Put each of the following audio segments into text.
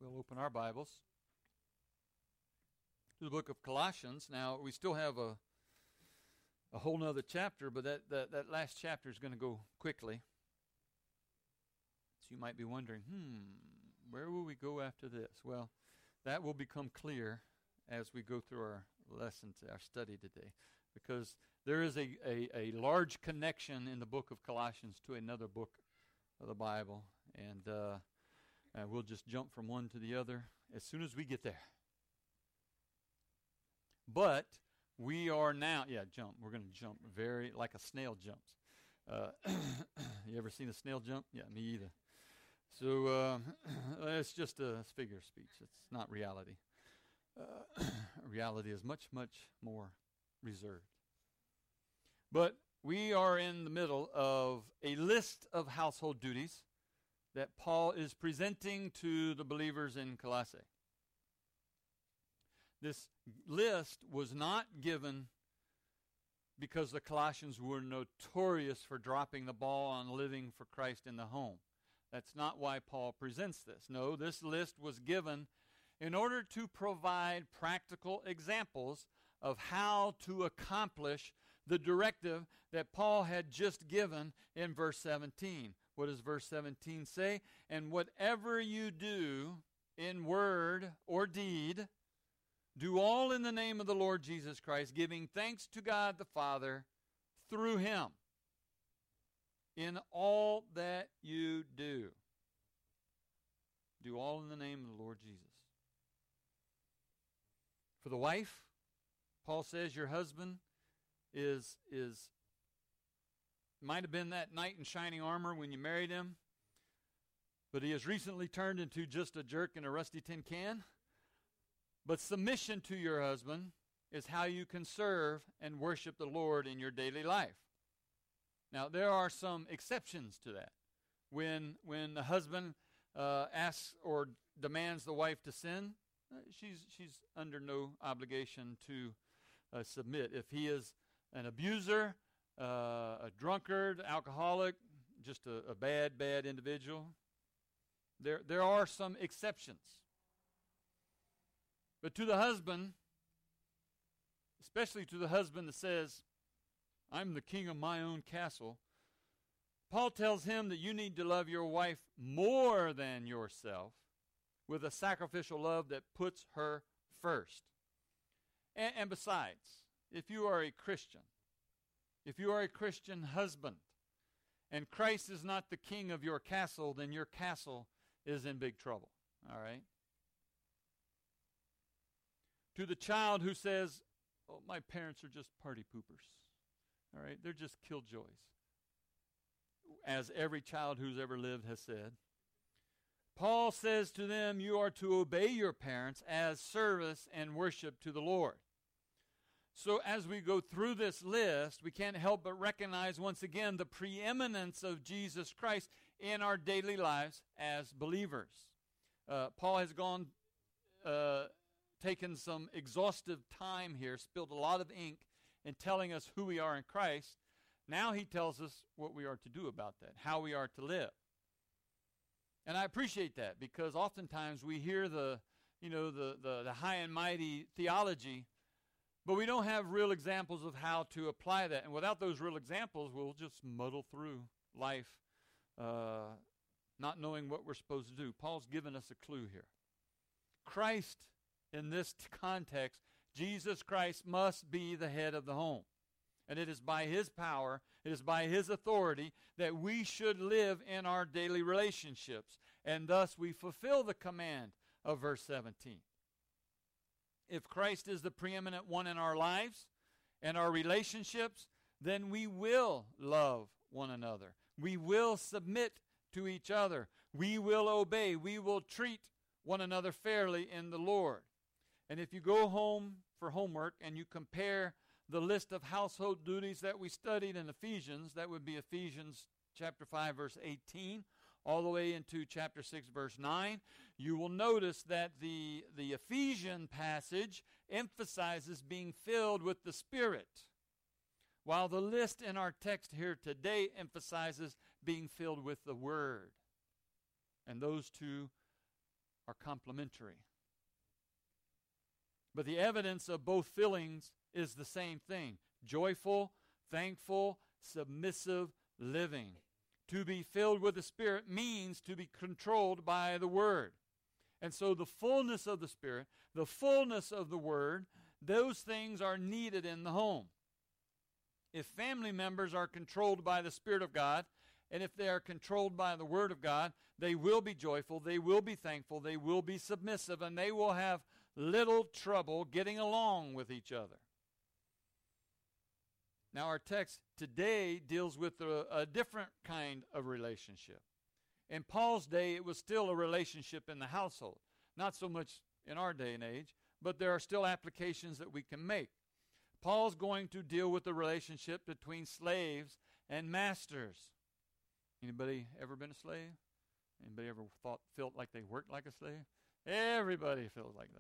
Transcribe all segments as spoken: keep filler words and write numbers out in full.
We'll open our Bibles to the book of Colossians. Now, we still have a a whole nother chapter, but that, that, that last chapter is going to go quickly. So you might be wondering, hmm, where will we go after this? Well, that will become clear as we go through our lesson, our study today, because there is a, a, a large connection in the book of Colossians to another book of the Bible, and uh, uh, we'll just jump from one to the other as soon as we get there. But we are now, yeah, jump. We're going to jump very, like a snail jumps. Uh, you ever seen a snail jump? Yeah, me either. So uh, it's just a figure of speech. It's not reality. Uh, reality is much, much more reserved. But we are in the middle of a list of household duties that Paul is presenting to the believers in Colossae. This list was not given because the Colossians were notorious for dropping the ball on living for Christ in the home. That's not why Paul presents this. No, this list was given in order to provide practical examples of how to accomplish the directive that Paul had just given in verse seventeen. What does verse seventeen say? And whatever you do in word or deed, do all in the name of the Lord Jesus Christ, giving thanks to God the Father through him in all that you do. Do all in the name of the Lord Jesus. For the wife, Paul says your husband is, is might have been that knight in shining armor when you married him, but he has recently turned into just a jerk in a rusty tin can. But submission to your husband is how you can serve and worship the Lord in your daily life. Now, there are some exceptions to that. When when the husband uh, asks or demands the wife to sin, uh, she's she's under no obligation to uh, submit. If he is an abuser, uh, a drunkard, alcoholic, just a, a bad, bad individual, there there are some exceptions. But to the husband, especially to the husband that says, I'm the king of my own castle, Paul tells him that you need to love your wife more than yourself with a sacrificial love that puts her first. And, and besides, if you are a Christian, if you are a Christian husband, and Christ is not the king of your castle, then your castle is in big trouble. All right? To the child who says, oh, my parents are just party poopers. All right? They're just killjoys. As every child who's ever lived has said. Paul says to them, you are to obey your parents as service and worship to the Lord. So as we go through this list, we can't help but recognize once again the preeminence of Jesus Christ in our daily lives as believers. Uh, Paul has gone... Uh, taken some exhaustive time here, spilled a lot of ink in telling us who we are in Christ. Now he tells us what we are to do about that, how we are to live. And I appreciate that because oftentimes we hear the, you know, the, the, the high and mighty theology, but we don't have real examples of how to apply that. And without those real examples, we'll just muddle through life, uh, not knowing what we're supposed to do. Paul's given us a clue here. Christ, in this t- context, Jesus Christ must be the head of the home. And it is by his power, it is by his authority that we should live in our daily relationships. And thus we fulfill the command of verse seventeen. If Christ is the preeminent one in our lives and our relationships, then we will love one another. We will submit to each other. We will obey. We will treat one another fairly in the Lord. And if you go home for homework and you compare the list of household duties that we studied in Ephesians, that would be Ephesians chapter five, verse eighteen, all the way into chapter six, verse nine, you will notice that the, the Ephesian passage emphasizes being filled with the Spirit, while the list in our text here today emphasizes being filled with the Word. And those two are complementary. But the evidence of both feelings is the same thing: joyful, thankful, submissive living. To be filled with the Spirit means to be controlled by the Word. And so the fullness of the Spirit, the fullness of the Word, those things are needed in the home. If family members are controlled by the Spirit of God, and if they are controlled by the Word of God, they will be joyful, they will be thankful, they will be submissive, and they will have little trouble getting along with each other. Now, our text today deals with a, a different kind of relationship. In Paul's day, it was still a relationship in the household. Not so much in our day and age, but there are still applications that we can make. Paul's going to deal with the relationship between slaves and masters. Anybody ever been a slave? Anybody ever thought, felt like they worked like a slave? Everybody feels like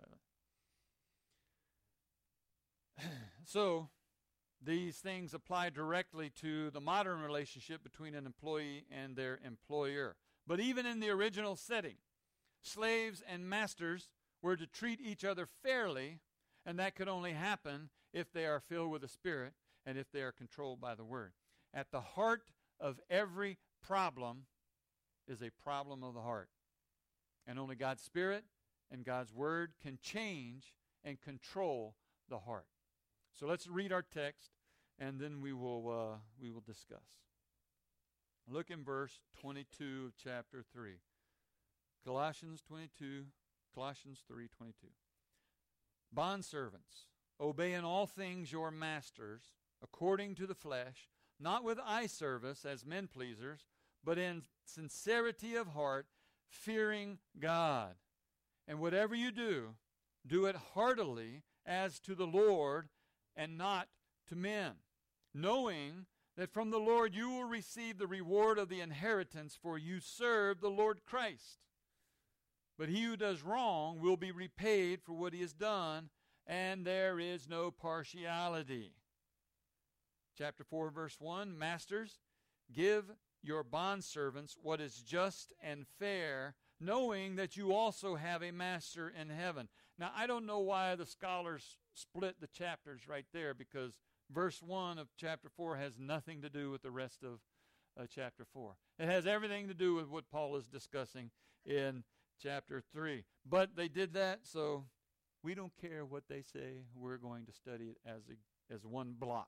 that. So, these things apply directly to the modern relationship between an employee and their employer. But even in the original setting, slaves and masters were to treat each other fairly, and that could only happen if they are filled with the Spirit and if they are controlled by the Word. At the heart of every problem is a problem of the heart. And only God's Spirit and God's Word can change and control the heart. So let's read our text, and then we will uh, we will discuss. Look in verse twenty-two of chapter three. Colossians twenty-two, Colossians three twenty-two. Bondservants, obey in all things your masters, according to the flesh, not with eye service as men pleasers, but in sincerity of heart, fearing God. And whatever you do, do it heartily as to the Lord and not to men, knowing that from the Lord you will receive the reward of the inheritance, for you serve the Lord Christ. But he who does wrong will be repaid for what he has done, and there is no partiality. Chapter four, verse one, Masters, give your bondservants what is just and fair, knowing that you also have a master in heaven. Now, I don't know why the scholars split the chapters right there, because verse one of chapter four has nothing to do with the rest of uh, chapter four. It has everything to do with what Paul is discussing in chapter three. But they did that, so we don't care what they say. We're going to study it as a, as one block.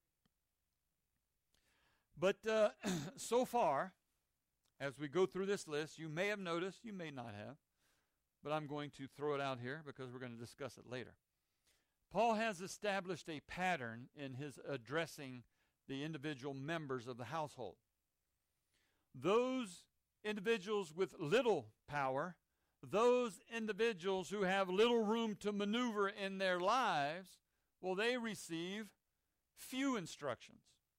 But uh, so far, as we go through this list, you may have noticed, you may not have, but I'm going to throw it out here because we're going to discuss it later. Paul has established a pattern in his addressing the individual members of the household. Those individuals with little power, those individuals who have little room to maneuver in their lives, well, they receive few instructions.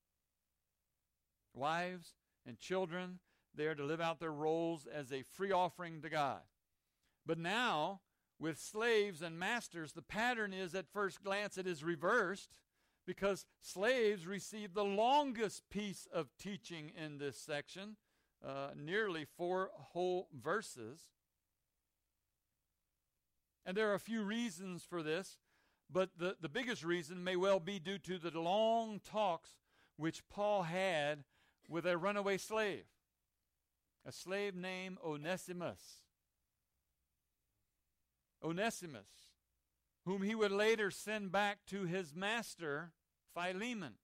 Wives and children, they are to live out their roles as a free offering to God. But now, with slaves and masters, the pattern is, at first glance, it is reversed, because slaves receive the longest piece of teaching in this section, uh, nearly four whole verses. And there are a few reasons for this, but the, the biggest reason may well be due to the long talks which Paul had with a runaway slave, a slave named Onesimus. Onesimus, whom he would later send back to his master, Philemon.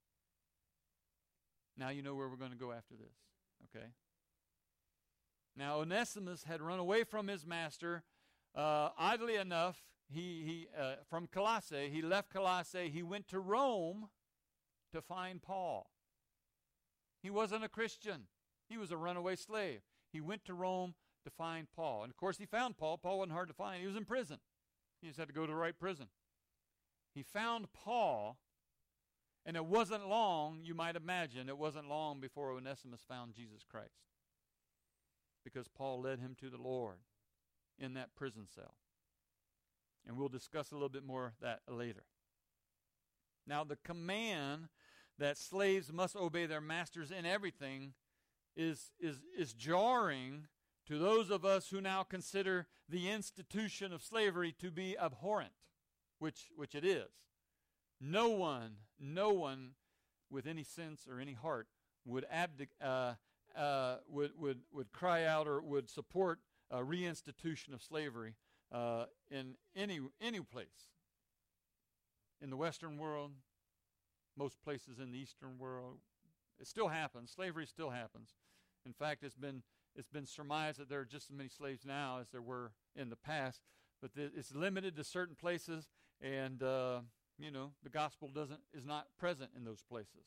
Now you know where we're going to go after this, okay? Now Onesimus had run away from his master. Uh, oddly enough, he, he uh, from Colossae, he left Colossae, he went to Rome to find Paul. He wasn't a Christian. He was a runaway slave. He went to Rome to find Paul. And of course he found Paul. Paul wasn't hard to find. He was in prison. He just had to go to the right prison. He found Paul, and it wasn't long, you might imagine, it wasn't long before Onesimus found Jesus Christ, because Paul led him to the Lord in that prison cell. And we'll discuss a little bit more of that later. Now, the command that slaves must obey their masters in everything is, is, is jarring to those of us who now consider the institution of slavery to be abhorrent, which, which it is, no one, no one with any sense or any heart would abdic- uh, uh, would, would, would cry out or would support a reinstitution of slavery uh, in any, any place. In the Western world, most places in the Eastern world, it still happens. Slavery still happens. In fact, it's been it's been surmised that there are just as many slaves now as there were in the past, but th- it's limited to certain places, and uh, you know the gospel doesn't is not present in those places.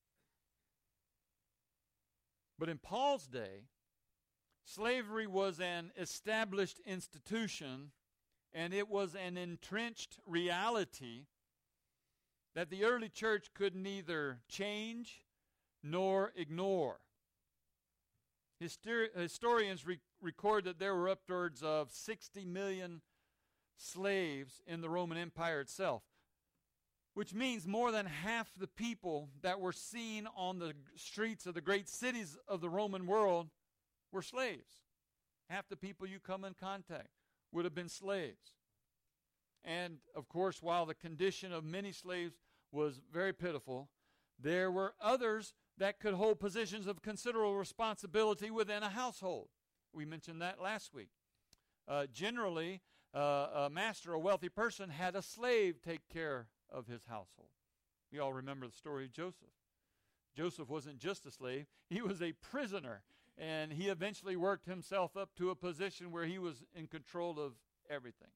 But in Paul's day, slavery was an established institution, and it was an entrenched reality that the early church could neither change nor ignore. Histori- historians re- record that there were upwards of sixty million slaves in the Roman Empire itself, which means more than half the people that were seen on the streets of the great cities of the Roman world were slaves. Half the people you come in contact would have been slaves. And, of course, while the condition of many slaves was very pitiful, there were others that could hold positions of considerable responsibility within a household. We mentioned that last week. Uh, generally, uh, a master, a wealthy person, had a slave take care of his household. We all remember the story of Joseph. Joseph wasn't just a slave, he was a prisoner, and he eventually worked himself up to a position where he was in control of everything.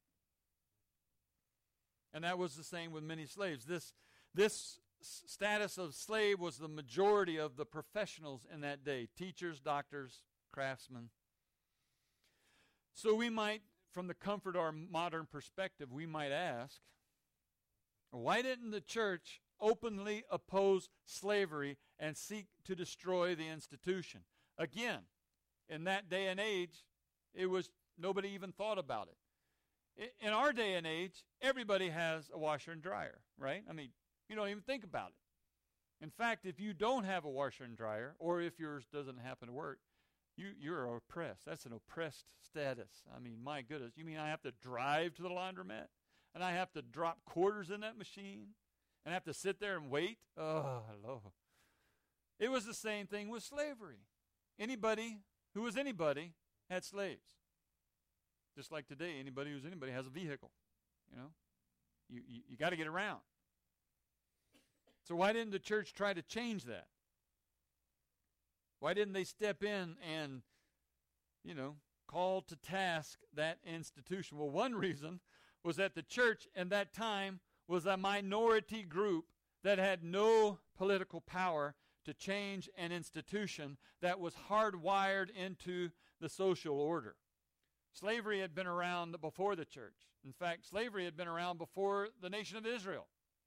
And that was the same with many slaves. This, this status of slave was the majority of the professionals in that day, teachers, doctors, craftsmen. So we might, from the comfort of our modern perspective, we might ask, why didn't the church openly oppose slavery and seek to destroy the institution? Again, in that day and age, it was nobody even thought about it. In our day and age, everybody has a washer and dryer, right? I mean, you don't even think about it. In fact, if you don't have a washer and dryer, or if yours doesn't happen to work, you, you're oppressed. That's an oppressed status. I mean, my goodness. You mean I have to drive to the laundromat? And I have to drop quarters in that machine? And I have to sit there and wait? Oh, Lord. It was the same thing with slavery. Anybody who was anybody had slaves. Just like today, anybody who's anybody has a vehicle. You know, you you, you got to get around. So why didn't the church try to change that? Why didn't they step in and, you know, call to task that institution? Well, one reason was that the church in that time was a minority group that had no political power to change an institution that was hardwired into the social order. Slavery had been around before the church. In fact, slavery had been around before the nation of Israel.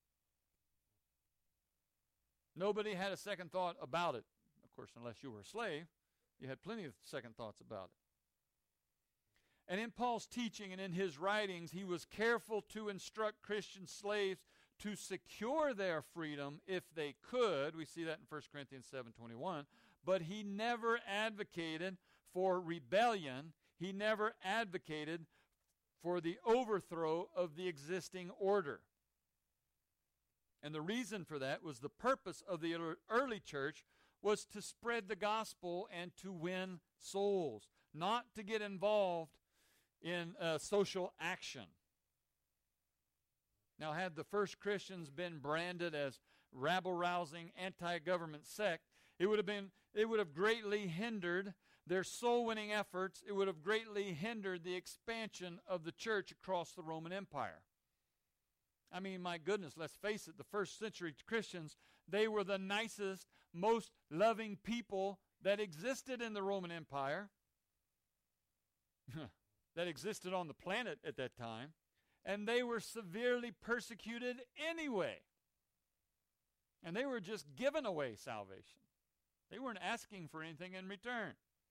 Nobody had a second thought about it. Of course, unless you were a slave, you had plenty of second thoughts about it. And in Paul's teaching and in his writings, he was careful to instruct Christian slaves to secure their freedom if they could. We see that in First Corinthians seven twenty-one. But he never advocated for rebellion. He never advocated for the overthrow of the existing order. And the reason for that was the purpose of the early church was to spread the gospel and to win souls, not to get involved in uh, social action. Now, had the first Christians been branded as rabble-rousing, anti-government sect, it would have been it would have greatly hindered their soul-winning efforts. It would have greatly hindered the expansion of the church across the Roman Empire. I mean, my goodness, let's face it, the first century Christians, they were the nicest, most loving people that existed in the Roman Empire, that existed on the planet at that time, and they were severely persecuted anyway. And they were just giving away salvation. They weren't asking for anything in return.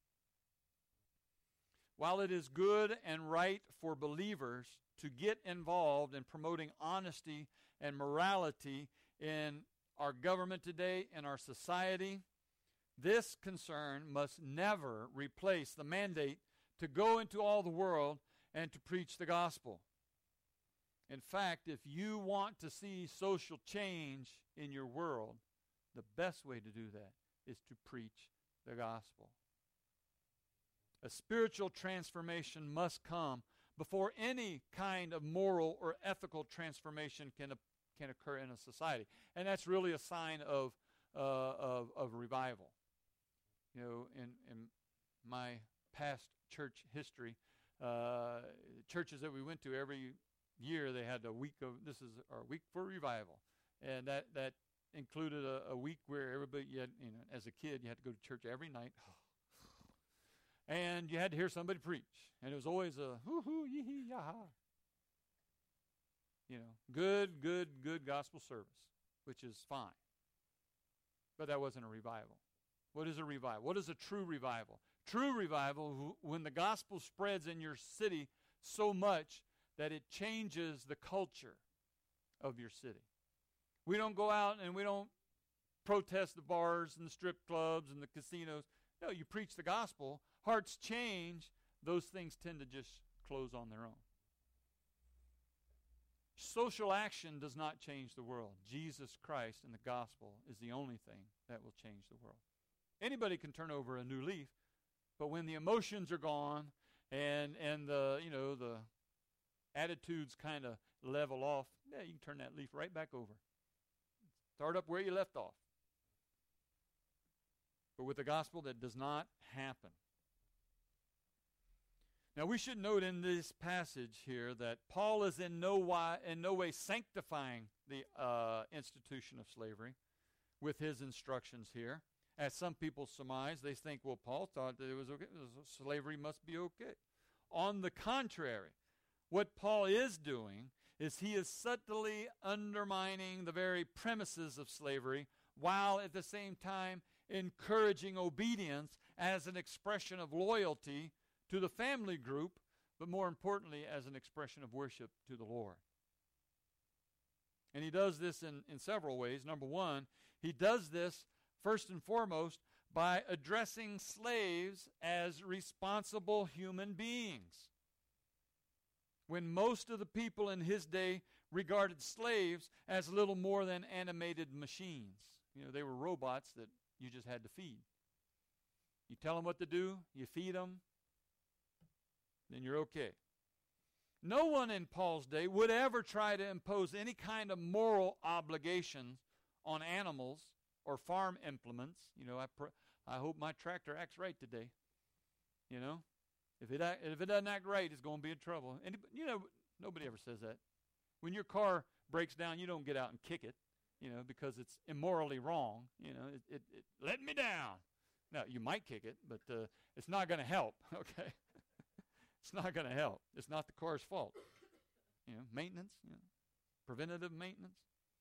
While it is good and right for believers to get involved in promoting honesty and morality in our government today, in our society, this concern must never replace the mandate to go into all the world and to preach the gospel. In fact, if you want to see social change in your world, the best way to do that is to preach the gospel. A spiritual transformation must come before any kind of moral or ethical transformation can, uh, can occur in a society. And that's really a sign of, uh, of, of revival. You know, in, in my past church history, uh, churches that we went to every year, they had a week of, this is our week for revival. And that, that included a, a week where everybody, you, had, you know, as a kid, you had to go to church every night. And you had to hear somebody preach. And it was always a hoo-hoo, yee-hee, yah-ha. You know, good, good, good gospel service, which is fine. But that wasn't a revival. What is a revival? What is a true revival? True revival, when the gospel spreads in your city so much that it changes the culture of your city. We don't go out and we don't protest the bars and the strip clubs and the casinos. No, you preach the gospel. Hearts change. Those things tend to just close on their own. Social action does not change the world. Jesus Christ and the gospel is the only thing that will change the world. Anybody can turn over a new leaf, but when the emotions are gone and and the you know the attitudes kind of level off, yeah, you can turn that leaf right back over. Start up where you left off. But with the gospel, that does not happen. Now, we should note in this passage here that Paul is in no way, in no way sanctifying the uh, institution of slavery with his instructions here. As some people surmise, they think, well, Paul thought that it was okay. Slavery must be okay. On the contrary, what Paul is doing is he is subtly undermining the very premises of slavery while at the same time encouraging obedience as an expression of loyalty to the family group, but more importantly, as an expression of worship to the Lord. And he does this in, in several ways. Number one, he does this first and foremost by addressing slaves as responsible human beings. When most of the people in his day regarded slaves as little more than animated machines. You know, they were robots that you just had to feed. You tell them what to do, you feed them, then you're okay. No one in Paul's day would ever try to impose any kind of moral obligations on animals or farm implements. You know, I pr- I hope my tractor acts right today. You know, if it act, if it doesn't act right, it's going to be in trouble. And you know, nobody ever says that. When your car breaks down, you don't get out and kick it, you know, because it's immorally wrong. You know, it, it, it let me down. Now, you might kick it, but uh, it's not going to help, okay? It's not going to help. It's not the car's fault. You know, maintenance, you know, preventative maintenance.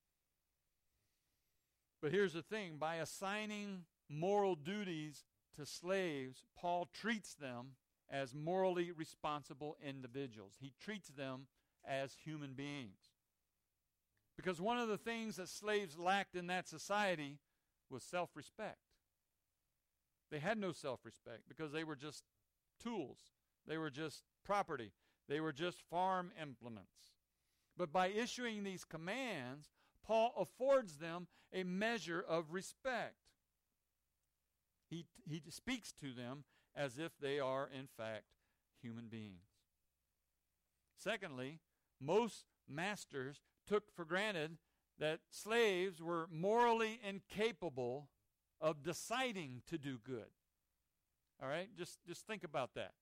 But here's the thing. By assigning moral duties to slaves, Paul treats them as morally responsible individuals. He treats them as human beings. Because one of the things that slaves lacked in that society was self-respect. They had no self-respect because they were just tools. They were just property. They were just farm implements. But by issuing these commands, Paul affords them a measure of respect. He, he speaks to them as if they are, in fact, human beings. Secondly, most masters took for granted that slaves were morally incapable of deciding to do good. All right? Just, just think about that.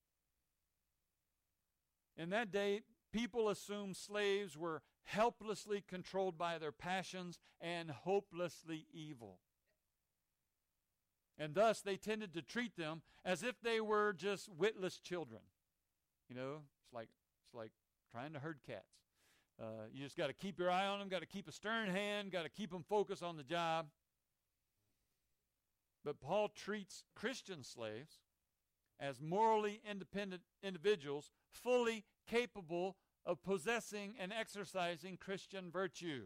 In that day, people assumed slaves were helplessly controlled by their passions and hopelessly evil. And thus, they tended to treat them as if they were just witless children. You know, it's like it's like trying to herd cats. Uh, you just got to keep your eye on them, got to keep a stern hand, got to keep them focused on the job. But Paul treats Christian slaves as morally independent individuals, fully capable of possessing and exercising Christian virtue.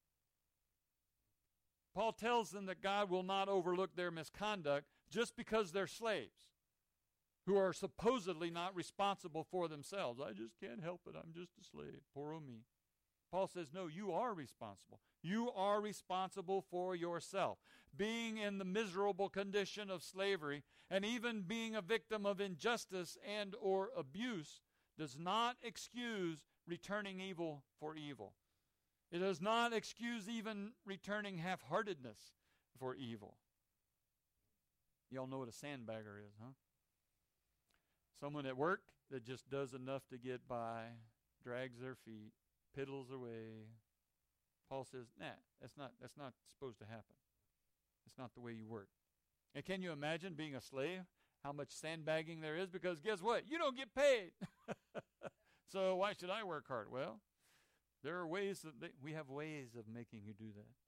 Paul tells them that God will not overlook their misconduct just because they're slaves. who are supposedly not responsible for themselves. I just can't help it. I'm just a slave. Poor old me. Paul says, no, you are responsible. You are responsible for yourself. Being in the miserable condition of slavery and even being a victim of injustice and or abuse does not excuse returning evil for evil. It does not excuse even returning half-heartedness for evil. Y'all know what a sandbagger is, huh? Someone at work that just does enough to get by, drags their feet, piddles away. Paul says, nah, that's not, that's not supposed to happen. It's not the way you work. And can you imagine being a slave, how much sandbagging there is? Because guess what? You don't get paid. So why should I work hard? Well, there are ways that they, we have ways of making you do that.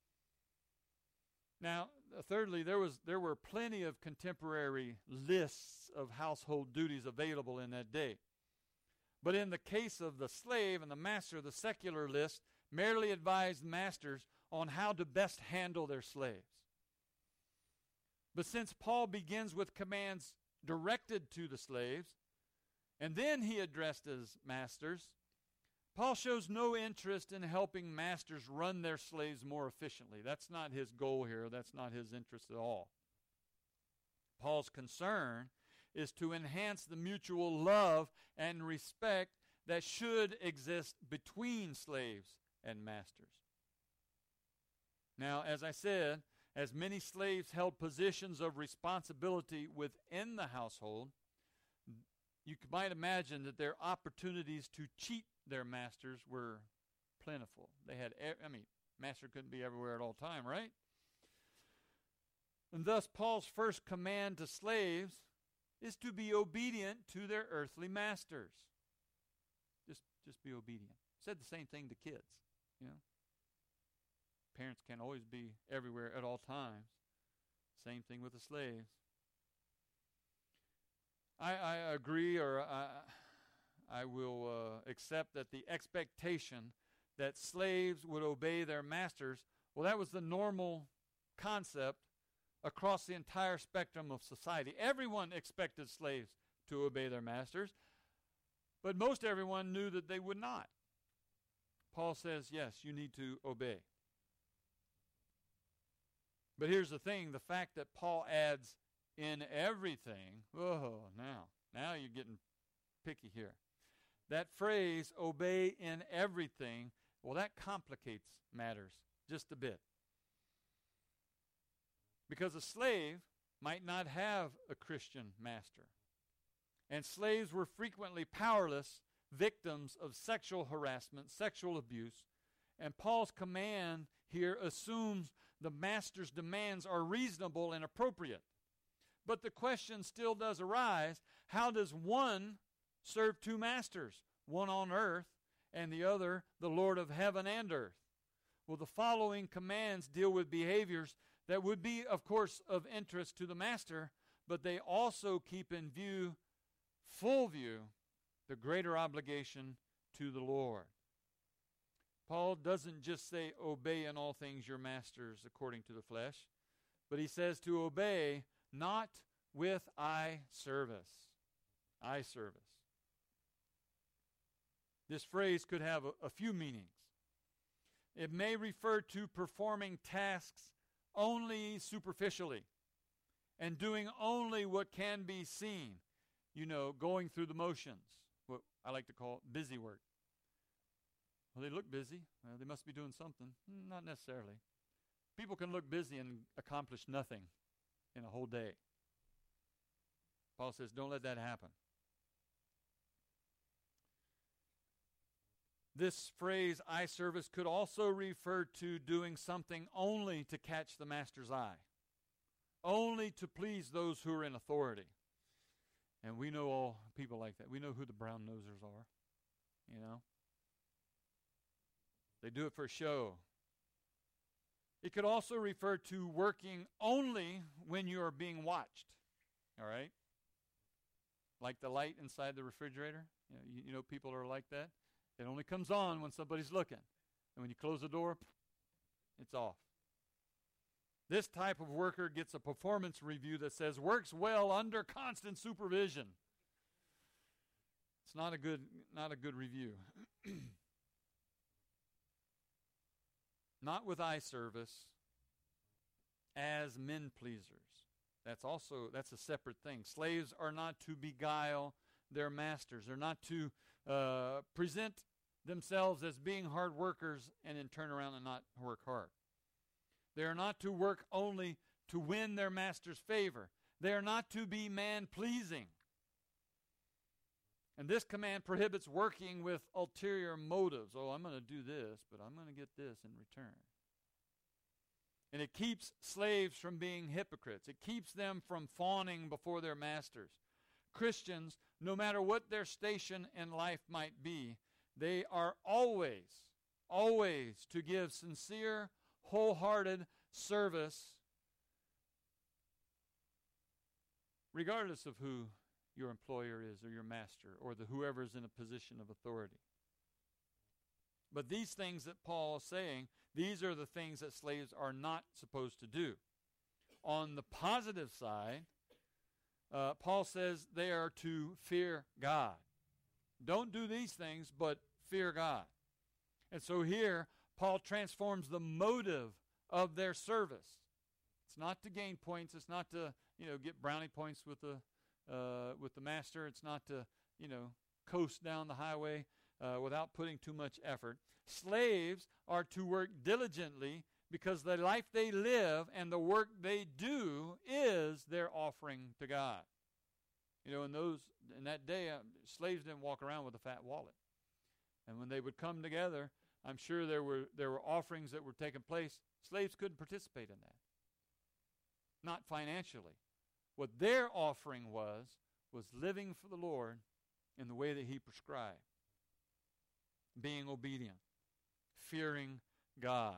Now, uh, thirdly, there was there were plenty of contemporary lists of household duties available in that day. But in the case of the slave and the master, the secular list merely advised masters on how to best handle their slaves. But since Paul begins with commands directed to the slaves, and then he addressed his masters, Paul shows no interest in helping masters run their slaves more efficiently. That's not his goal here. That's not his interest at all. Paul's concern is to enhance the mutual love and respect that should exist between slaves and masters. Now, as I said, as many slaves held positions of responsibility within the household, you might imagine that their opportunities to cheat their masters were plentiful. They had, I mean, master couldn't be everywhere at all time, right? And thus, Paul's first command to slaves is to be obedient to their earthly masters. Just, just be obedient. Said the same thing to kids, you know. Parents can't always be everywhere at all times. Same thing with the slaves. I, I agree, or I, I will uh, accept that the expectation that slaves would obey their masters, well, that was the normal concept across the entire spectrum of society. Everyone expected slaves to obey their masters, but most everyone knew that they would not. Paul says, yes, you need to obey. But here's the thing, the fact that Paul adds in everything, oh, now, now you're getting picky here. That phrase, obey in everything, well, that complicates matters just a bit. Because a slave might not have a Christian master. And slaves were frequently powerless victims of sexual harassment, sexual abuse. And Paul's command here assumes the master's demands are reasonable and appropriate. But the question still does arise, how does one serve two masters, one on earth and the other the Lord of heaven and earth? Well, the following commands deal with behaviors that would be, of course, of interest to the master, but they also keep in view, full view, the greater obligation to the Lord. Paul doesn't just say, obey in all things your masters according to the flesh, but he says to obey not with eye service. Eye service. This phrase could have a, a few meanings. It may refer to performing tasks only superficially and doing only what can be seen. You know, going through the motions, what I like to call busy work. Well, they look busy. Well, they must be doing something. Not necessarily. People can look busy and accomplish nothing in a whole day. Paul says, don't let that happen. This phrase, eye service, could also refer to doing something only to catch the master's eye, only to please those who are in authority. And we know all people like that. We know who the brown nosers are, you know. They do it for show. It could also refer to working only when you are being watched, all right? Like the light inside the refrigerator. You know, you, you know people are like that. It only comes on when somebody's looking. And when you close the door, it's off. This type of worker gets a performance review that says works well under constant supervision. It's not a good, not a good review. Not with eye service, as men pleasers. That's also, that's a separate thing. Slaves are not to beguile their masters. They're not to uh, present themselves as being hard workers and then turn around and not work hard. They are not to work only to win their master's favor. They are not to be man-pleasing. And this command prohibits working with ulterior motives. Oh, I'm going to do this, but I'm going to get this in return. And it keeps slaves from being hypocrites. It keeps them from fawning before their masters. Christians, no matter what their station in life might be, they are always, always to give sincere, wholehearted service, regardless of who your employer is or your master or the whoever is in a position of authority. But these things that Paul is saying, these are the things that slaves are not supposed to do. On the positive side, uh, Paul says they are to fear God. Don't do these things, but fear God. And so here, Paul transforms the motive of their service. It's not to gain points. It's not to, you know, get brownie points with the uh, with the master. It's not to, you know, coast down the highway uh, without putting too much effort. Slaves are to work diligently because the life they live and the work they do is their offering to God. You know, in those in that day, uh, slaves didn't walk around with a fat wallet. And when they would come together, I'm sure there were there were offerings that were taking place. Slaves couldn't participate in that. Not financially. What their offering was, was living for the Lord in the way that He prescribed. Being obedient. Fearing God.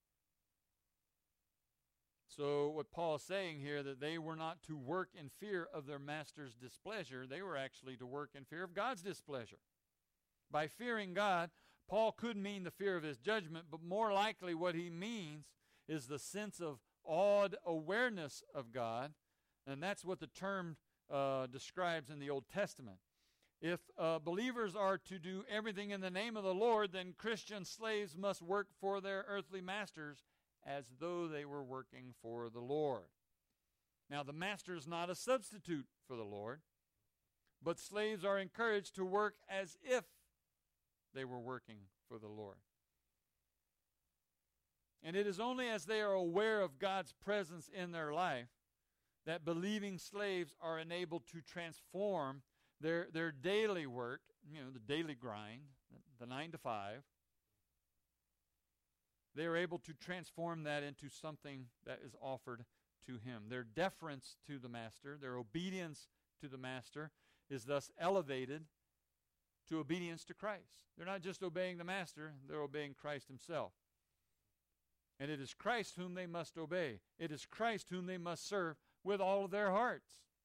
So what Paul is saying here, that they were not to work in fear of their master's displeasure. They were actually to work in fear of God's displeasure. By fearing God, Paul could mean the fear of His judgment, but more likely what he means is the sense of awed awareness of God, and that's what the term uh, describes in the Old Testament. If uh, believers are to do everything in the name of the Lord, then Christian slaves must work for their earthly masters as though they were working for the Lord. Now, the master is not a substitute for the Lord, but slaves are encouraged to work as if they were working for the Lord. And it is only as they are aware of God's presence in their life that believing slaves are enabled to transform their, their daily work, you know, the daily grind, the nine to five. They are able to transform that into something that is offered to Him. Their deference to the master, their obedience to the master is thus elevated to obedience to Christ. They're not just obeying the master, they're obeying Christ Himself. And it is Christ whom they must obey. It is Christ whom they must serve with all of their hearts.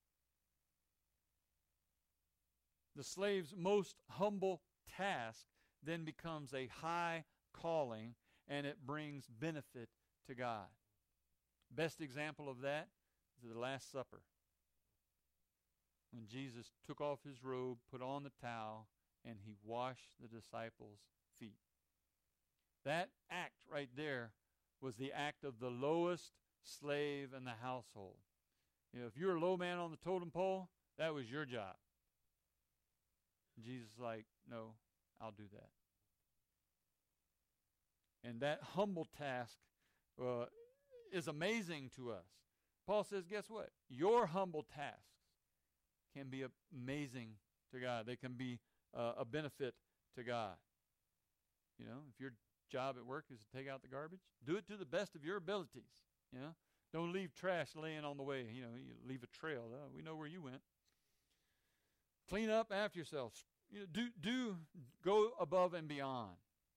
The slave's most humble task then becomes a high calling, and it brings benefit to God. Best example of that is the Last Supper. When Jesus took off His robe, put on the towel, and He washed the disciples' feet. That act right there was the act of the lowest slave in the household. You know, if you're a low man on the totem pole, that was your job. Jesus is like, no, I'll do that. And that humble task uh, is amazing to us. Paul says, guess what? Your humble tasks can be amazing to God. They can be uh, a benefit to God. You know, if your job at work is to take out the garbage, do it to the best of your abilities. You know, don't leave trash laying on the way. You know, you leave a trail. Oh, we know where you went. Clean up after yourself. You know, do do go above and beyond.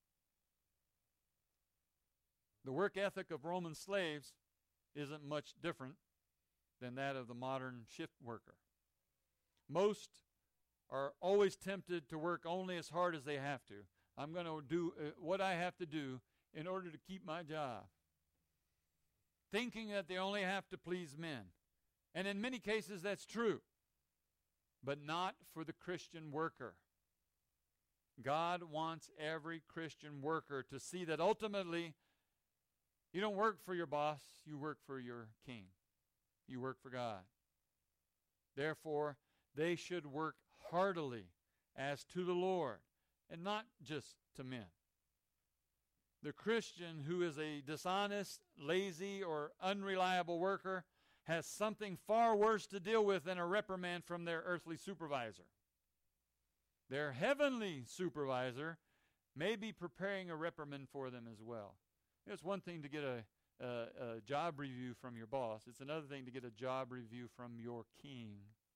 The work ethic of Roman slaves isn't much different than that of the modern shift worker. Most are always tempted to work only as hard as they have to. I'm going to do uh, what I have to do in order to keep my job. thinking that they only have to please men. And in many cases that's true, but not for the Christian worker. God wants every Christian worker to see that ultimately you don't work for your boss, you work for your king. You work for God. Therefore, they should work heartily as to the Lord and not just to men. The Christian who is a dishonest, lazy, or unreliable worker has something far worse to deal with than a reprimand from their earthly supervisor. Their heavenly supervisor may be preparing a reprimand for them as well. It's one thing to get a, a, a job review from your boss. It's another thing to get a job review from your king.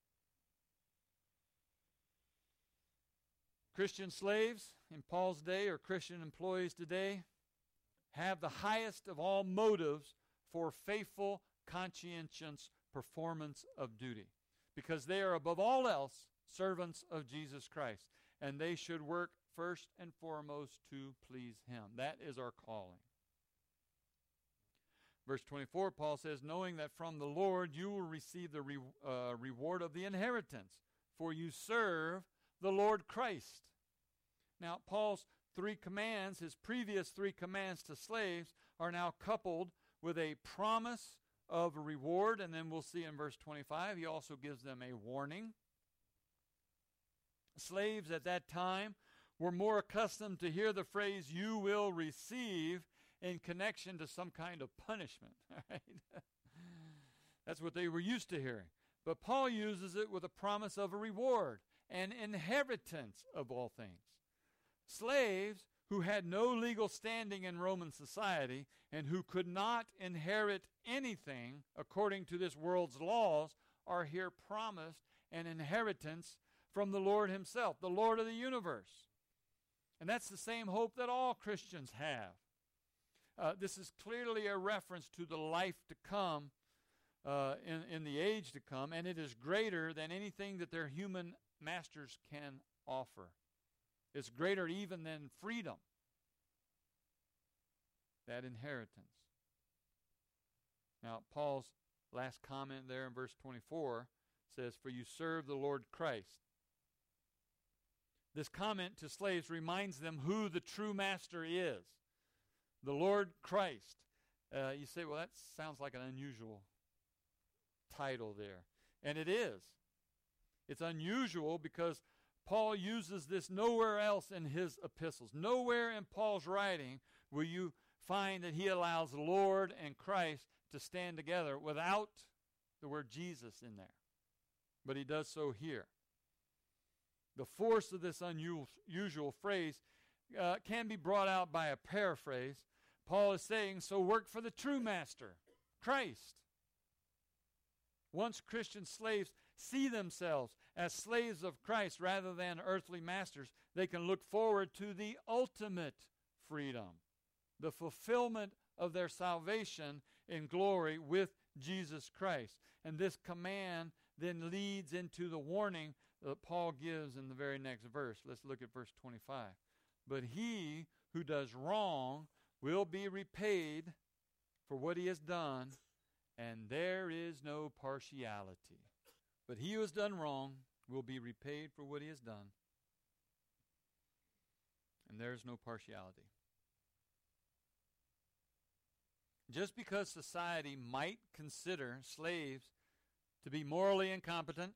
Christian slaves in Paul's day, or Christian employees today, have the highest of all motives for faithful, conscientious performance of duty, because they are above all else servants of Jesus Christ, and they should work first and foremost to please him. That is our calling. Verse twenty-four, Paul says, knowing that from the Lord you will receive the re- uh, reward of the inheritance, for you serve the Lord Christ. Now, Paul's three commands, his previous three commands to slaves, are now coupled with a promise of a reward, and then we'll see in verse twenty-five, he also gives them a warning. Slaves at that time were more accustomed to hear the phrase, you will receive, in connection to some kind of punishment. Right? That's what they were used to hearing. But Paul uses it with a promise of a reward, an inheritance of all things. Slaves who had no legal standing in Roman society and who could not inherit anything according to this world's laws are here promised an inheritance from the Lord himself, the Lord of the universe. And that's the same hope that all Christians have. Uh, this is clearly a reference to the life to come, uh, in, in the age to come, and it is greater than anything that their human masters can offer. It's greater even than freedom, that inheritance. Now, Paul's last comment there in verse twenty-four says, for you serve the Lord Christ. This comment to slaves reminds them who the true master is, the Lord Christ. Uh, you say, well, that sounds like an unusual title there. And it is. It's unusual because Paul uses this nowhere else in his epistles. Nowhere in Paul's writing will you find that he allows Lord and Christ to stand together without the word Jesus in there. But he does so here. The force of this unusual phrase uh, can be brought out by a paraphrase. Paul is saying, so work for the true master, Christ. Once Christian slaves see themselves as slaves of Christ rather than earthly masters, they can look forward to the ultimate freedom, the fulfillment of their salvation in glory with Jesus Christ. And this command then leads into the warning that Paul gives in the very next verse. Let's look at verse twenty-five. But he who does wrong will be repaid for what he has done, and there is no partiality. But he who has done wrong will be repaid for what he has done, and there is no partiality. Just because society might consider slaves to be morally incompetent,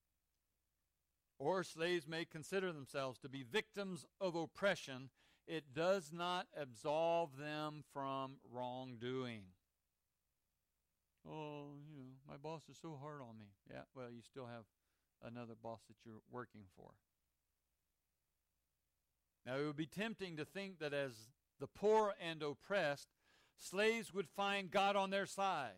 or slaves may consider themselves to be victims of oppression, it does not absolve them from wrongdoing. Oh, you know, my boss is so hard on me. Yeah, well, you still have another boss that you're working for. Now, it would be tempting to think that as the poor and oppressed, slaves would find God on their side.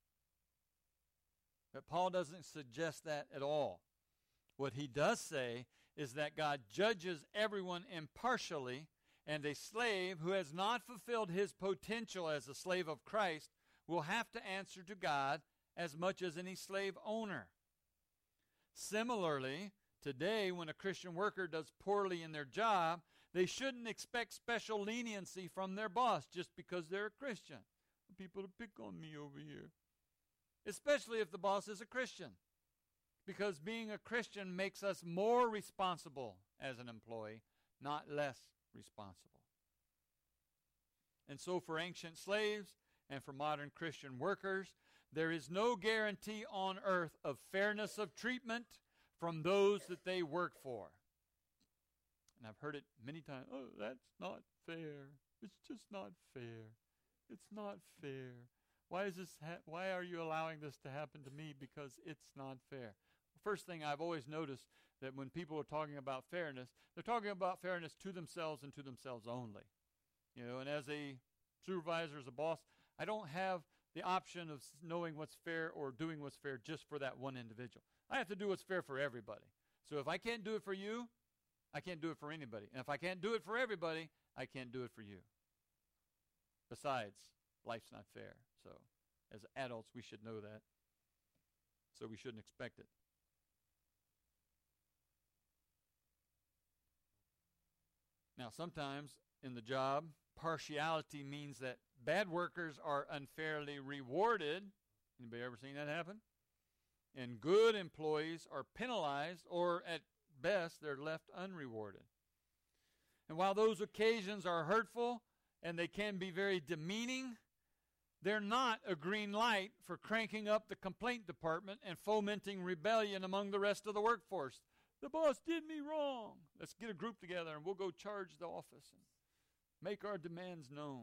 But Paul doesn't suggest that at all. What he does say is that God judges everyone impartially, and a slave who has not fulfilled his potential as a slave of Christ will have to answer to God as much as any slave owner. Similarly, today when a Christian worker does poorly in their job, they shouldn't expect special leniency from their boss just because they're a Christian. people to pick on me over here. Especially if the boss is a Christian. Because being a Christian makes us more responsible as an employee, not less responsible. And so for ancient slaves and for modern Christian workers, there is no guarantee on earth of fairness of treatment from those that they work for. And I've heard it many times. Oh, that's not fair. It's just not fair. It's not fair. Why is this? Ha- why are you allowing this to happen to me? Because it's not fair. First thing I've always noticed that when people are talking about fairness, they're talking about fairness to themselves and to themselves only. You know, and as a supervisor, as a boss, I don't have the option of knowing what's fair or doing what's fair just for that one individual. I have to do what's fair for everybody. So if I can't do it for you, I can't do it for anybody. And if I can't do it for everybody, I can't do it for you. Besides, life's not fair. So as adults, we should know that. So we shouldn't expect it. Now, sometimes in the job, partiality means that bad workers are unfairly rewarded. Anybody ever seen that happen? And good employees are penalized, or at best, they're left unrewarded. And while those occasions are hurtful and they can be very demeaning, they're not a green light for cranking up the complaint department and fomenting rebellion among the rest of the workforce. The boss did me wrong. Let's get a group together and we'll go charge the office and make our demands known.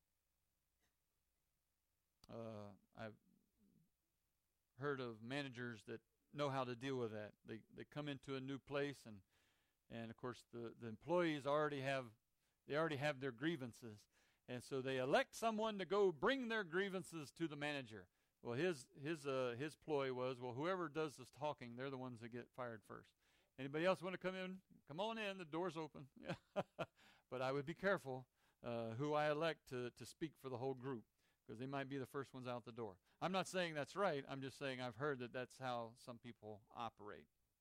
Uh, I've heard of managers that know how to deal with that. They they come into a new place and and of course the, the employees already have they already have their grievances. And so they elect someone to go bring their grievances to the manager. Well, his his uh, his ploy was, well, whoever does this talking, they're the ones that get fired first. Anybody else want to come in? Come on in. The door's open. But I would be careful uh, who I elect to, to speak for the whole group, because they might be the first ones out the door. I'm not saying that's right. I'm just saying I've heard that that's how some people operate.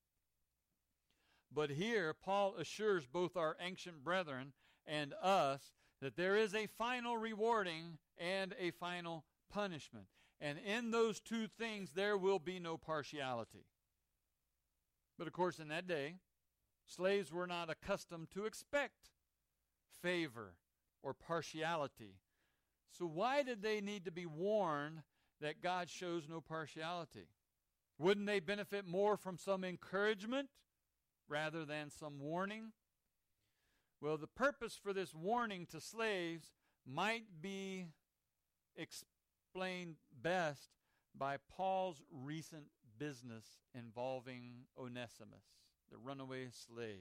But here, Paul assures both our ancient brethren and us that there is a final rewarding and a final punishment. And in those two things, there will be no partiality. But of course, in that day, slaves were not accustomed to expect favor or partiality. So why did they need to be warned that God shows no partiality? Wouldn't they benefit more from some encouragement rather than some warning? Well, the purpose for this warning to slaves might be explained best by Paul's recent business involving Onesimus, the runaway slave.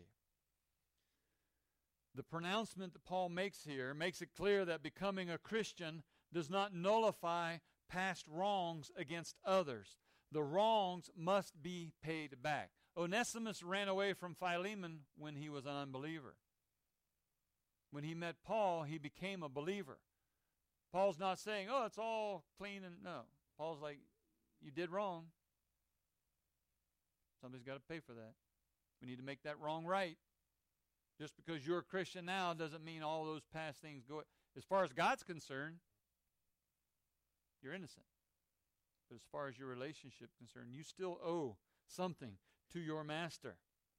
The pronouncement that Paul makes here makes it clear that becoming a Christian does not nullify past wrongs against others. The wrongs must be paid back. Onesimus ran away from Philemon when he was an unbeliever. When he met Paul, he became a believer. Paul's not saying, oh, it's all clean and no. Paul's like, you did wrong. Somebody's got to pay for that. We need to make that wrong right. Just because you're a Christian now doesn't mean all those past things go. As far as God's concerned, you're innocent. But as far as your relationship is concerned, you still owe something to your master.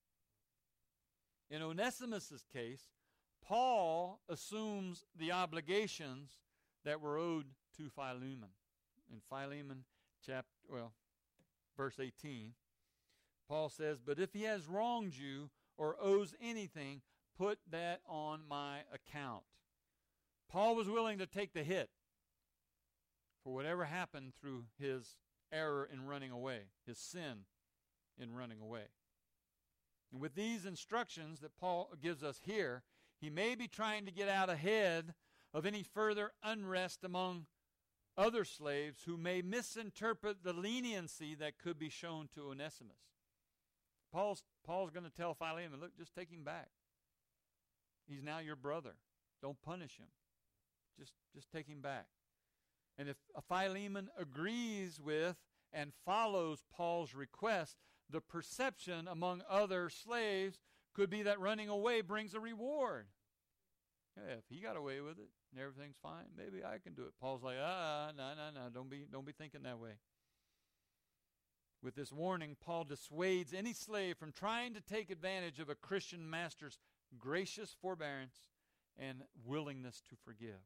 In Onesimus' case, Paul assumes the obligations that were owed to Philemon. In Philemon chapter, well, verse eighteen, Paul says, but if he has wronged you or owes anything, put that on my account. Paul was willing to take the hit for whatever happened through his error in running away, his sin in running away. And with these instructions that Paul gives us here, he may be trying to get out ahead of any further unrest among other slaves who may misinterpret the leniency that could be shown to Onesimus. Paul's, Paul's going to tell Philemon, look, just take him back. He's now your brother. Don't punish him. Just, just take him back. And if Philemon agrees with and follows Paul's request, the perception among other slaves could be that running away brings a reward. Yeah, if he got away with it and everything's fine, maybe I can do it. Paul's like, ah, no, no, no, don't be, don't be thinking that way. With this warning, Paul dissuades any slave from trying to take advantage of a Christian master's gracious forbearance and willingness to forgive.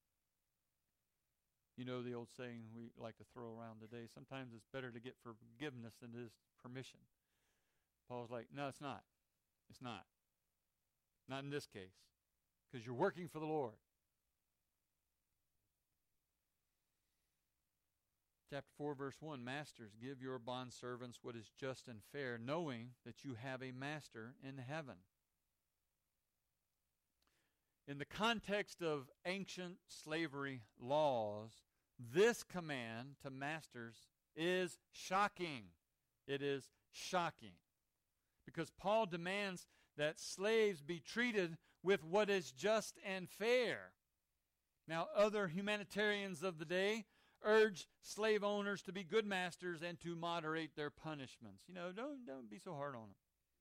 You know the old saying we like to throw around today, sometimes it's better to get forgiveness than it is permission. Paul's like, no, it's not. It's not. Not in this case, because you're working for the Lord. Chapter four, verse one, Masters, give your bondservants what is just and fair, knowing that you have a master in heaven. In the context of ancient slavery laws, this command to masters is shocking. It is shocking. Because Paul demands that slaves be treated with what is just and fair. Now, other humanitarians of the day urge slave owners to be good masters and to moderate their punishments. You know, don't, don't be so hard on them.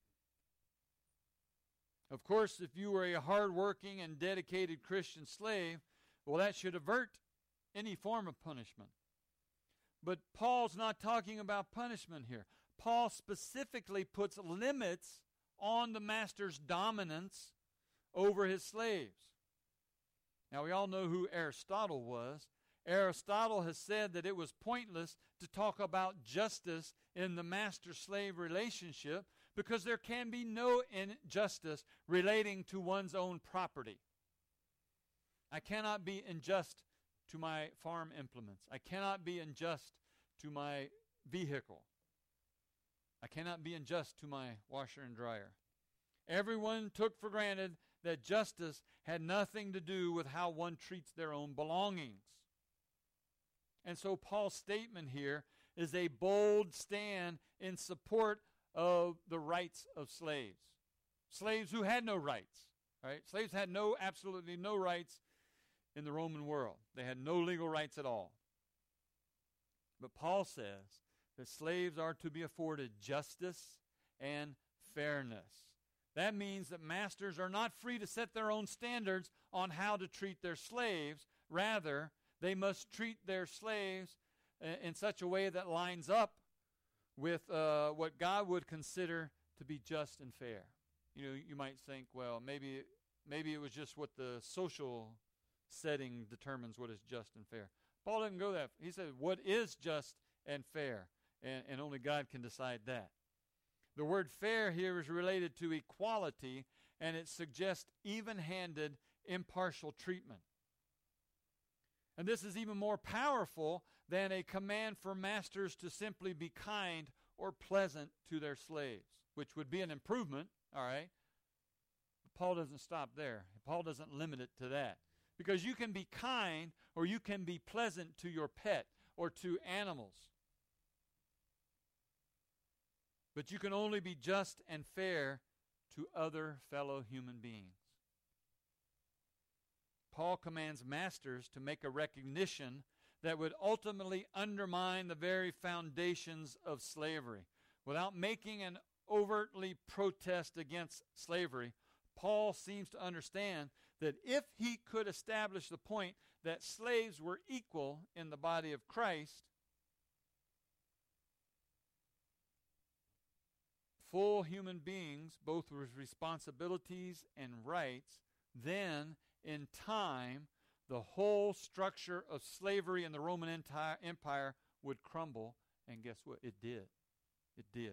Of course, if you were a hard-working and dedicated Christian slave, well, that should avert any form of punishment. But Paul's not talking about punishment here. Paul specifically puts limits on the master's dominance over his slaves. Now, we all know who Aristotle was. Aristotle has said that it was pointless to talk about justice in the master-slave relationship because there can be no injustice relating to one's own property. I cannot be unjust to my farm implements. I cannot be unjust to my vehicle. I cannot be unjust to my washer and dryer. Everyone took for granted that justice had nothing to do with how one treats their own belongings. And so Paul's statement here is a bold stand in support of the rights of slaves. Slaves who had no rights, right? Slaves had no, absolutely no rights in the Roman world. They had no legal rights at all. But Paul says that slaves are to be afforded justice and fairness. That means that masters are not free to set their own standards on how to treat their slaves. Rather, they must treat their slaves in such a way that lines up with uh, what God would consider to be just and fair. You know, you might think, well, maybe maybe it was just what the social setting determines what is just and fair. Paul didn't go that. He said, what is just and fair? And, and only God can decide that. The word fair here is related to equality, and it suggests even-handed, impartial treatment. And this is even more powerful than a command for masters to simply be kind or pleasant to their slaves, which would be an improvement, all right? But Paul doesn't stop there. Paul doesn't limit it to that. Because you can be kind or you can be pleasant to your pet or to animals. But you can only be just and fair to other fellow human beings. Paul commands masters to make a recognition that would ultimately undermine the very foundations of slavery. Without making an overtly protest against slavery, Paul seems to understand that if he could establish the point that slaves were equal in the body of Christ, full human beings, both with responsibilities and rights, then in time, the whole structure of slavery in the Roman Empire would crumble. And guess what? It did. It did.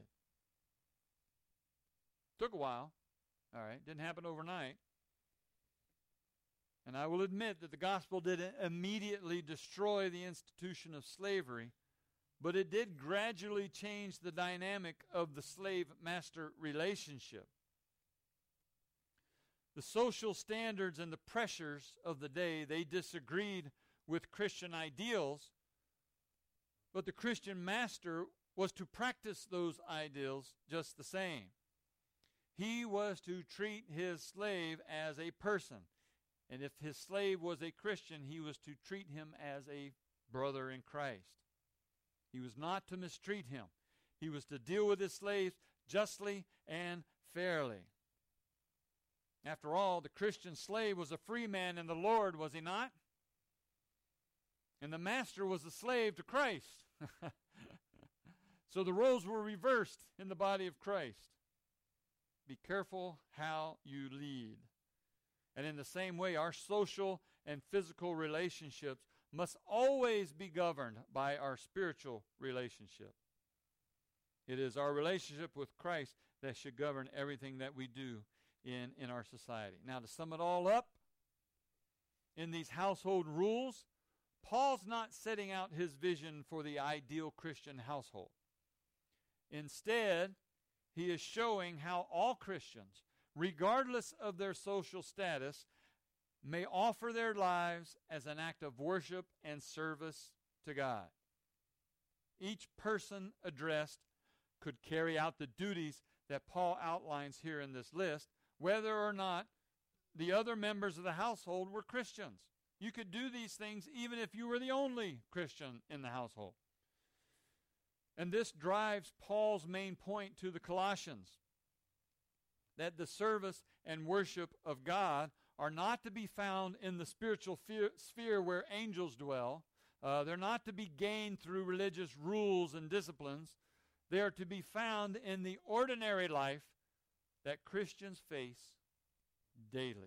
Took a while. All right. Didn't happen overnight. And I will admit that the gospel didn't immediately destroy the institution of slavery, but it did gradually change the dynamic of the slave-master relationship. The social standards and the pressures of the day, they disagreed with Christian ideals, but the Christian master was to practice those ideals just the same. He was to treat his slave as a person, and if his slave was a Christian, he was to treat him as a brother in Christ. He was not to mistreat him. He was to deal with his slaves justly and fairly. After all, the Christian slave was a free man in the Lord, was he not? And the master was a slave to Christ. So the roles were reversed in the body of Christ. Be careful how you lead. And in the same way, our social and physical relationships must always be governed by our spiritual relationship. It is our relationship with Christ that should govern everything that we do in, in our society. Now, to sum it all up, in these household rules, Paul's not setting out his vision for the ideal Christian household. Instead, he is showing how all Christians, regardless of their social status, may offer their lives as an act of worship and service to God. Each person addressed could carry out the duties that Paul outlines here in this list, whether or not the other members of the household were Christians. You could do these things even if you were the only Christian in the household. And this drives Paul's main point to the Colossians, that the service and worship of God are not to be found in the spiritual fear, sphere where angels dwell. Uh, they're not to be gained through religious rules and disciplines. They are to be found in the ordinary life that Christians face daily.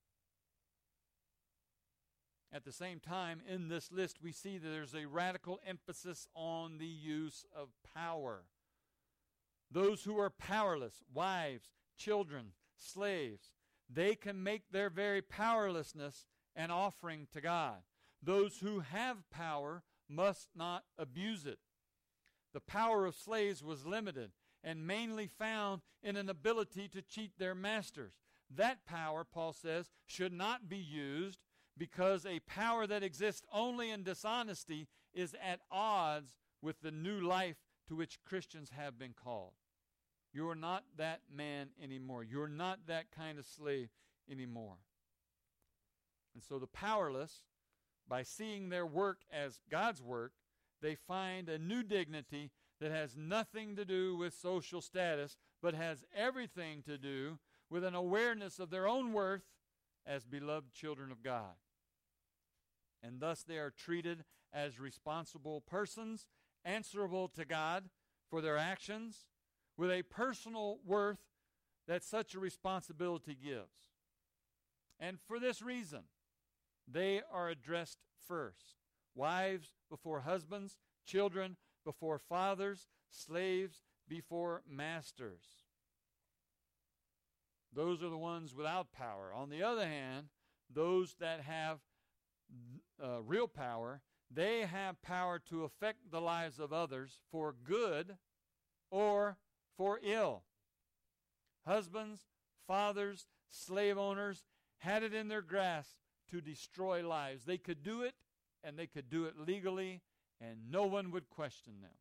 At the same time, in this list, we see that there's a radical emphasis on the use of power. Those who are powerless, wives, children, slaves, they can make their very powerlessness an offering to God. Those who have power must not abuse it. The power of slaves was limited and mainly found in an ability to cheat their masters. That power, Paul says, should not be used because a power that exists only in dishonesty is at odds with the new life to which Christians have been called. You're not that man anymore. You're not that kind of slave anymore. And so the powerless, by seeing their work as God's work, they find a new dignity that has nothing to do with social status, but has everything to do with an awareness of their own worth as beloved children of God. And thus they are treated as responsible persons, answerable to God for their actions, with a personal worth that such a responsibility gives. And for this reason, they are addressed first. Wives before husbands, children before fathers, slaves before masters. Those are the ones without power. On the other hand, those that have uh, real power, they have power to affect the lives of others for good or for ill. Husbands, fathers, slave owners had it in their grasp to destroy lives. They could do it, and they could do it legally, and no one would question them.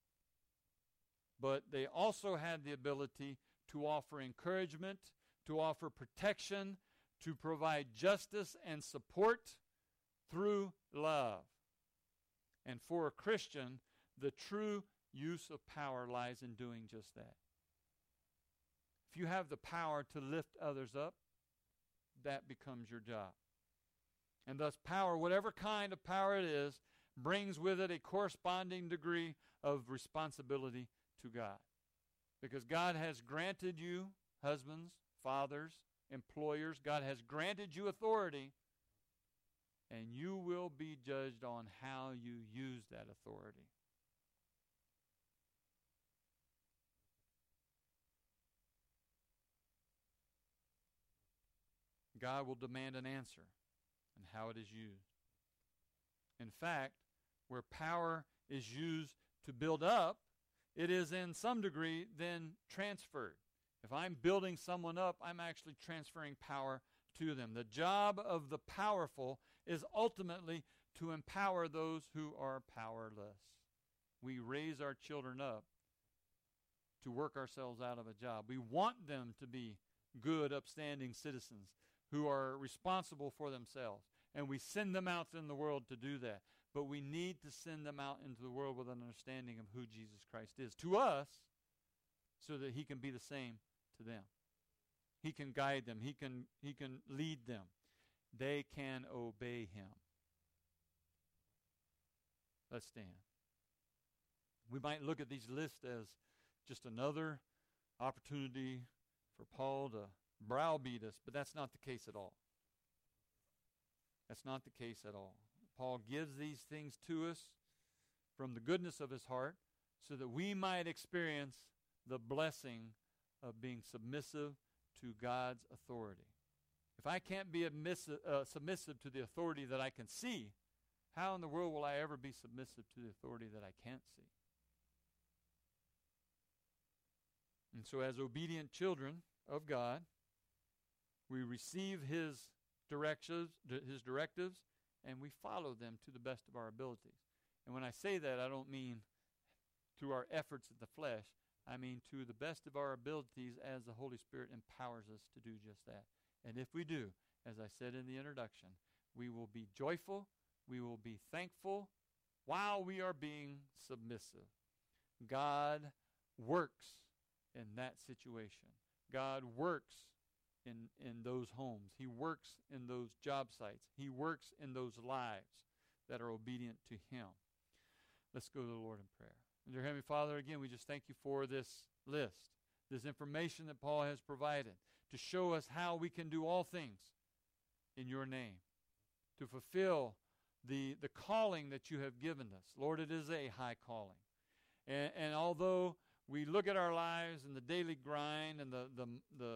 But they also had the ability to offer encouragement, to offer protection, to provide justice and support through love. And for a Christian, the true use of power lies in doing just that. If you have the power to lift others up, that becomes your job. And thus power, whatever kind of power it is, brings with it a corresponding degree of responsibility to God. Because God has granted you, husbands, fathers, employers, God has granted you authority, and you will be judged on how you use that authority. God will demand an answer on how it is used. In fact, where power is used to build up, it is in some degree then transferred. If I'm building someone up, I'm actually transferring power to them. The job of the powerful is ultimately to empower those who are powerless. We raise our children up to work ourselves out of a job. We want them to be good, upstanding citizens who are responsible for themselves. And we send them out in the world to do that. But we need to send them out into the world with an understanding of who Jesus Christ is to us, so that he can be the same to them. He can guide them. He can, he can lead them. They can obey him. Let's stand. We might look at these lists as just another opportunity for Paul to browbeat us, but that's not the case at all. That's not the case at all. Paul gives these things to us from the goodness of his heart so that we might experience the blessing of being submissive to God's authority. If I can't be admissive, uh, submissive to the authority that I can see, how in the world will I ever be submissive to the authority that I can't see? And so as obedient children of God, we receive his directives, his directives, and we follow them to the best of our abilities. And when I say that, I don't mean through our efforts of the flesh. I mean to the best of our abilities as the Holy Spirit empowers us to do just that. And if we do, as I said in the introduction, we will be joyful, we will be thankful while we are being submissive. God works in that situation. God works in, in those homes. He works in those job sites. He works in those lives that are obedient to him. Let's go to the Lord in prayer. Dear Heavenly Father, again, we just thank you for this list, this information that Paul has provided to show us how we can do all things in your name, to fulfill the, the calling that you have given us. Lord, it is a high calling. And, and although we look at our lives and the daily grind and the, the, the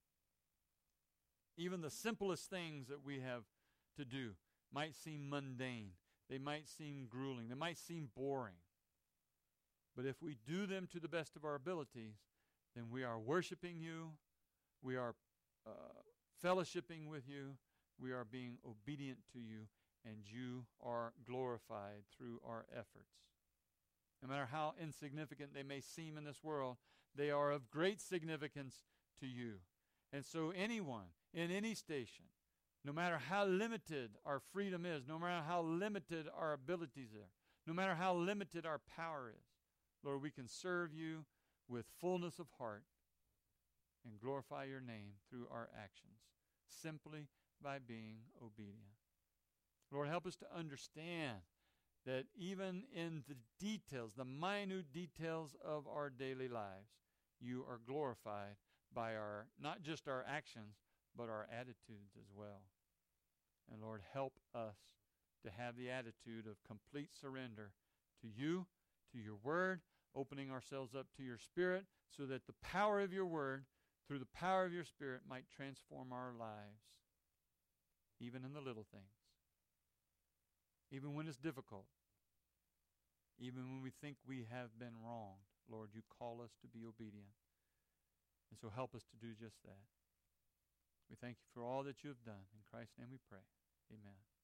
even the simplest things that we have to do might seem mundane. They might seem grueling. They might seem boring. But if we do them to the best of our abilities, then we are worshiping you. We are uh, fellowshipping with you. We are being obedient to you. And you are glorified through our efforts. No matter how insignificant they may seem in this world, they are of great significance to you. And so anyone in any station, no matter how limited our freedom is, no matter how limited our abilities are, no matter how limited our power is, Lord, we can serve you with fullness of heart and glorify your name through our actions, simply by being obedient. Lord, help us to understand that even in the details, the minute details of our daily lives, you are glorified by our, not just our actions, but our attitudes as well. And Lord, help us to have the attitude of complete surrender to you, to your word, opening ourselves up to your Spirit so that the power of your word, through the power of your Spirit, might transform our lives, even in the little things, even when it's difficult, even when we think we have been wronged. Lord, you call us to be obedient. And so help us to do just that. We thank you for all that you have done. In Christ's name we pray. Amen.